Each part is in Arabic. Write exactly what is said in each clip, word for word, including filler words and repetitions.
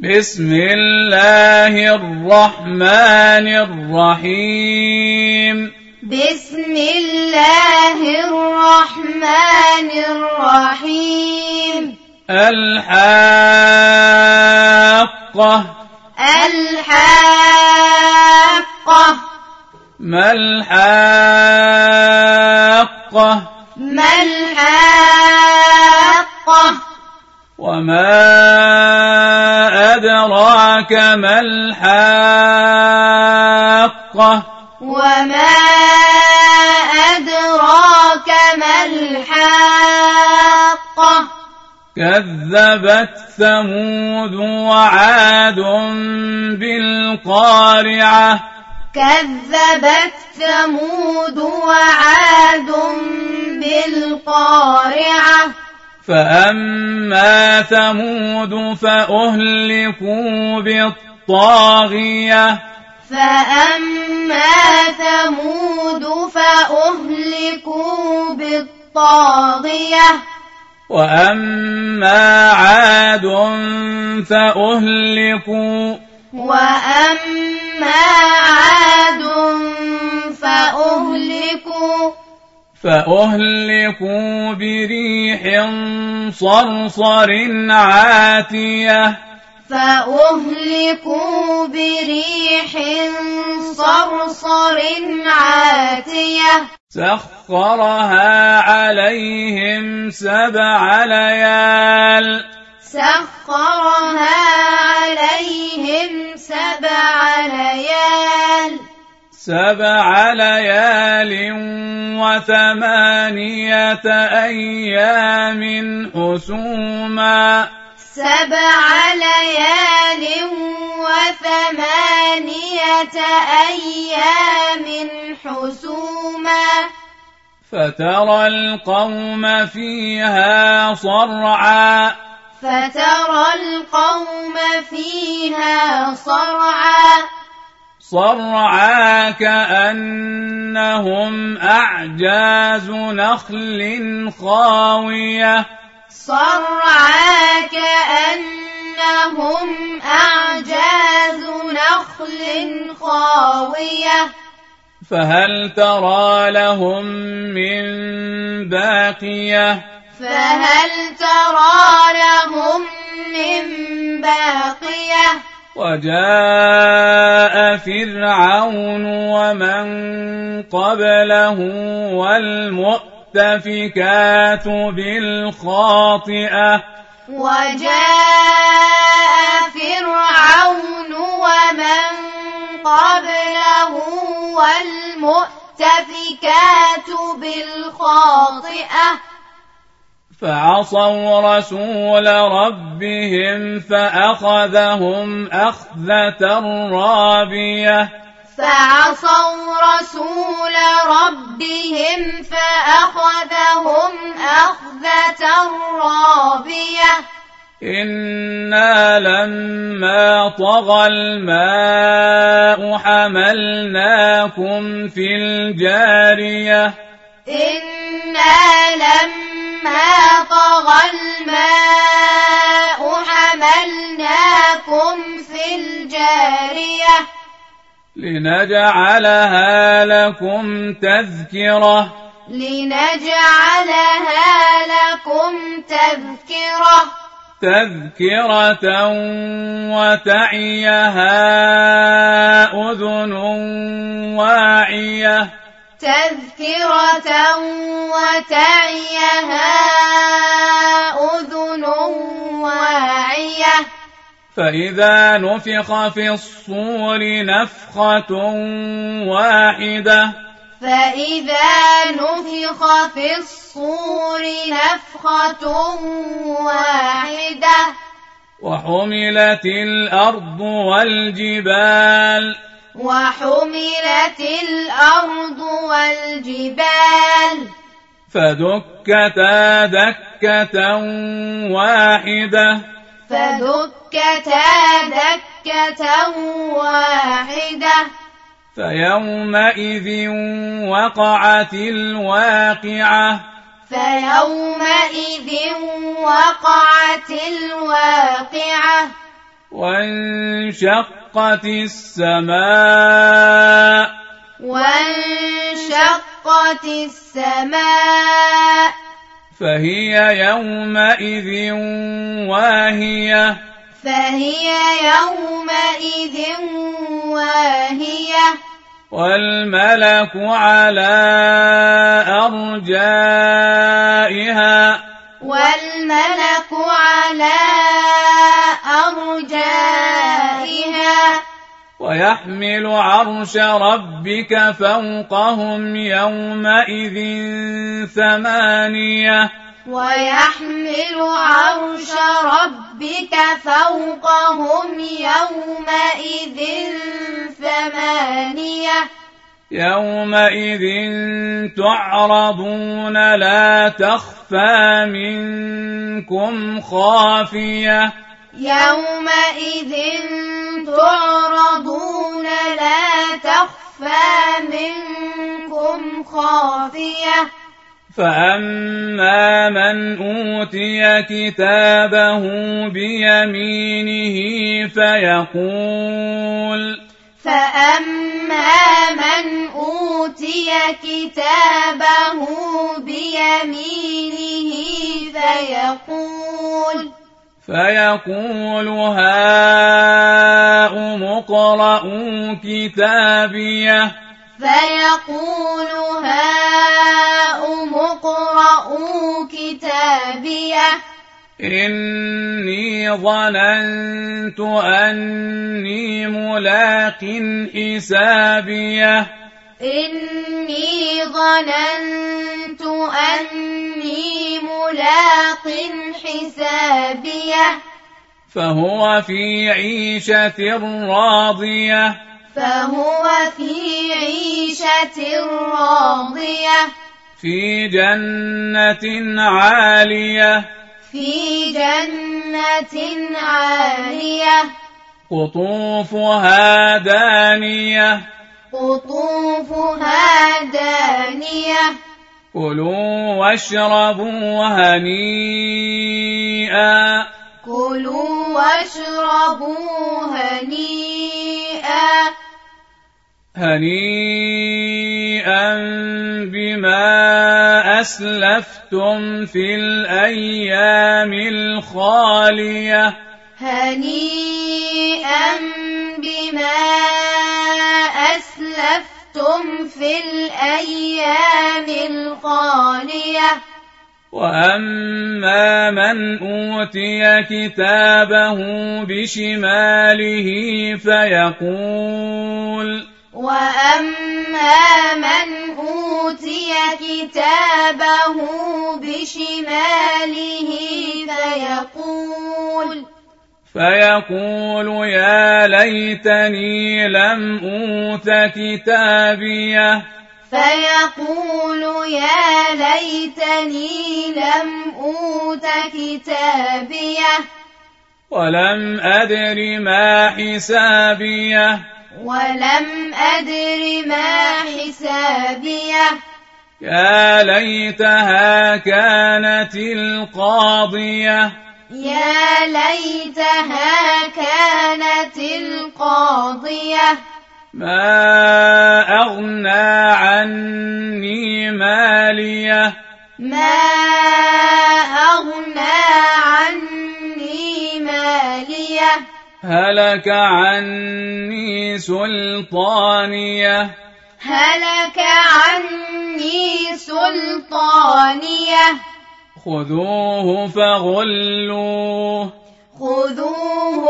بسم الله الرحمن الرحيم بسم الله الرحمن الرحيم الحاقة الحاقة ما الحاقة ما الحاقة وما أدراك ما الحاقة وما أدراك ما الحاقة كذبت ثمود وعاد بالقارعة كذبت ثمود وعاد بالقارعة فأما ثمود فأهلكوا بالطاغية فأما ثمود فأهلكوا بالطاغية وأما عاد فأهلكوا وأما عاد فأهلكوا فأهلكوا بريح صرصر عاتية فأهلكوا بريح صرصر عاتية سخرها عليهم سبع ليال سخرها عليهم سبع ليال سبع ليال وثمانية أيام حسوما سبع ليال وثمانية أيام حسوما فترى القوم فيها صرعا فترى القوم فيها صرعا صرعا كأنهم أعجاز نخل خاوية صرعا كأنهم أعجاز نخل خاوية فهل ترى لهم من باقية فهل ترى لهم من باقية وجاء فرعون ومن قبله والمؤتفكات بالخاطئة وجاء فرعون ومن قبله والمؤتفكات بالخاطئة فعصوا رسول ربهم فأخذهم أخذة رابية فعصوا رسول ربهم فأخذهم أخذة رابية إنا لما طغى الماء حملناكم في الجارية إنا لما طغى الماء حملناكم في الجارية لنجعلها لكم تذكرة لنجعلها لكم تذكرة تذكرة وتعيها أذن واعية تذكرة وتعيها أذن واعية فإذا نفخ في الصور نفخة واحدة فإذا نفخ في الصور نفخة واحدة وحملت الأرض والجبال وحملت الأرض والجبال فدكتا دكة واحدة فدكتا دكة واحدة فيومئذ وقعت الواقعة فيومئذ وقعت الواقعة وانشقت السماء وانشقت السماء فهي يومئذ واهية فهي يومئذ واهية والملك على أرجائها والملك على أرجائها ويحمل عرش ربك فوقهم يومئذ ثمانية ويحمل عرش ربك فوقهم يومئذ ثمانية يومئذ تعرضون لا تخفى منكم خافية يومئذ تعرضون لا تخفى منكم خافية فأما من أوتي كتابه بيمينه فيقول فأما من أوتي كتابه بيمينه فيقول فيقول هاؤم اقرءوا كتابيه فيقول هاؤم اقرءوا كتابيه إني ظننت أني ملاق حسابيه إني ظننت أني ملاق حسابيه فهو في عيشة راضية فهو في عيشة راضية في جنة عالية في جنة عالية قطوفها دانية قطوفها دانية كلوا واشربوا هنيئا كلوا واشربوا هنيئا هنيئا بما أسلفتم في الأيام الخالية هنيئا بما أسلفتم في الأيام الخالية وأما من أوتي كتابه بشماله فيقول وأما من أوتي كتابه بشماله فيقول فيقول يا ليتني لم أوت كتابيه فيقول يا ليتني لم أوت كتابيه ولم أدر ما حسابيه ولم أدر ما حسابيه يا ليتها كانت القاضية يا ليتها كانت القاضية ما أغنى عني ماليه ما أغنى عني ماليه هلك عني سلطانيه هلك عني سلطانيه خذوه فغلوه خذوه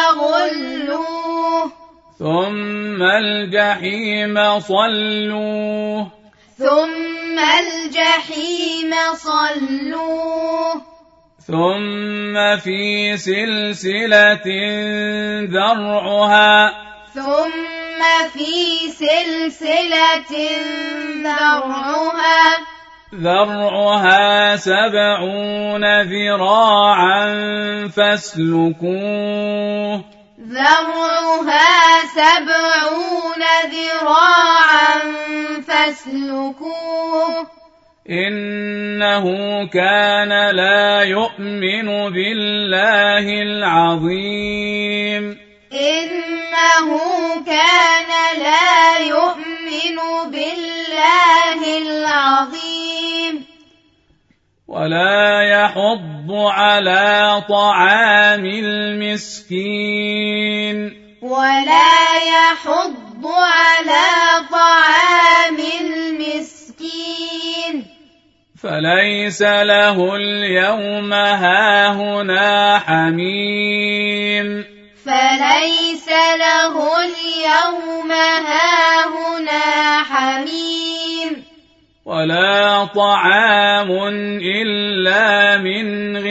فغلوه ثم الجحيم صلوه ثم الجحيم صلوه ثم في سلسلة ذرعها ثم في سلسلة ذرعها ذرعها سبعون ذراعا فاسلكوه ذرعها سبعون ذراعا فاسلكوه إنه كان لا يؤمن بالله العظيم إنه كان لا يؤمن بالله العظيم ولا يحض على طعام المسكين ولا يحض على طعام المسكين فليس له اليوم هاهنا حميم فليس له اليوم هاهنا حميم ولا طعام إلا من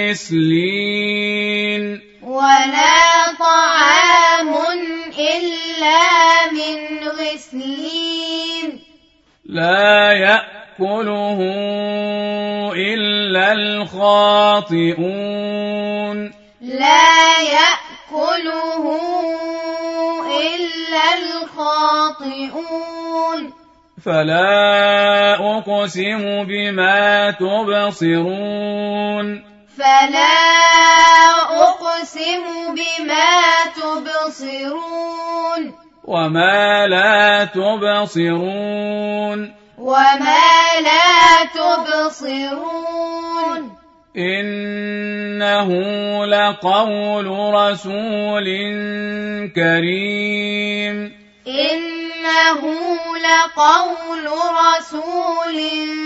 غسلين ولا طعام إلا من غسلين لا يأكله إلا الخاطئون لا يأكله إلا الخاطئون فلا أقسم بما تبصرون فلا أقسم بما تبصرون وما لا تبصرون وما لا تبصرون إنه لقول رسول كريم إنه لقول رسول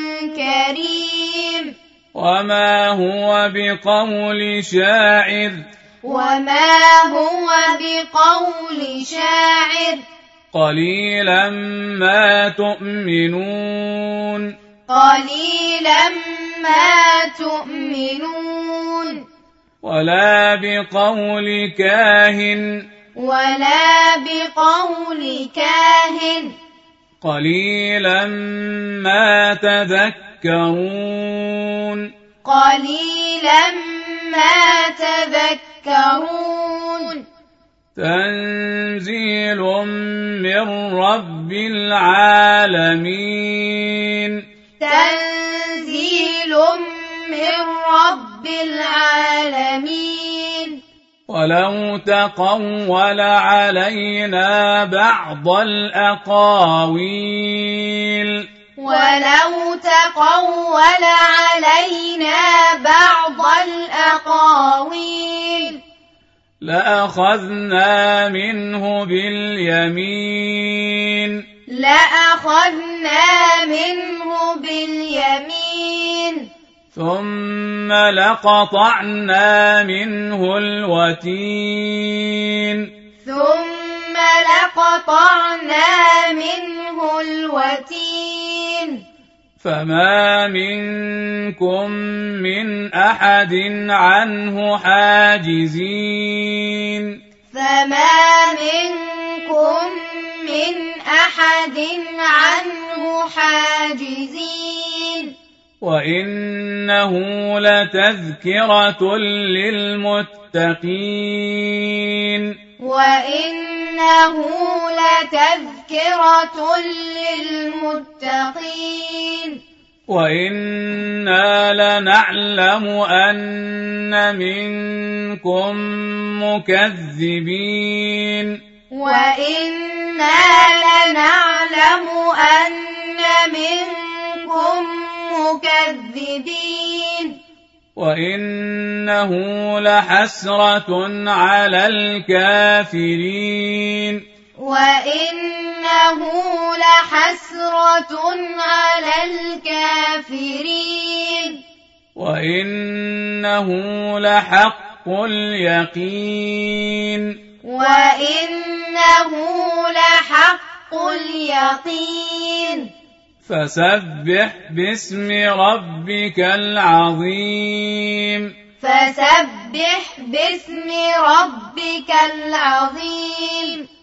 كريم وما هو بقول شاعر وما هو بقول شاعر قليلا ما تؤمنون قليلا ما تؤمنون ولا بقول كاهن ولا بقول كاهن قليلا ما تذكرون قليلا ما تذكرون تنزيل من رب العالمين تنزيل من رب العالمين ولو تقول علينا بعض الأقاويل ولو تقول علينا بعض الأقاويل لأخذنا منه باليمين لأخذنا منه باليمين ثم لقطعنا منه الوتين ثم لقطعنا منه الوتين فما منكم من أحد عنه حاجزين فما منكم من أحد عنه حاجزين وإنه لتذكرة للمتقين وإنه لتذكرة للمتقين وإنا لنعلم أن منكم مكذبين وإنا لنعلم أن منكم مكذبين وإنه لحسرة على الكافرين وإنه لحسرة على الكافرين وإنه لحق اليقين وإنه لحق اليقين فسبح باسم ربك العظيم فسبح باسم ربك العظيم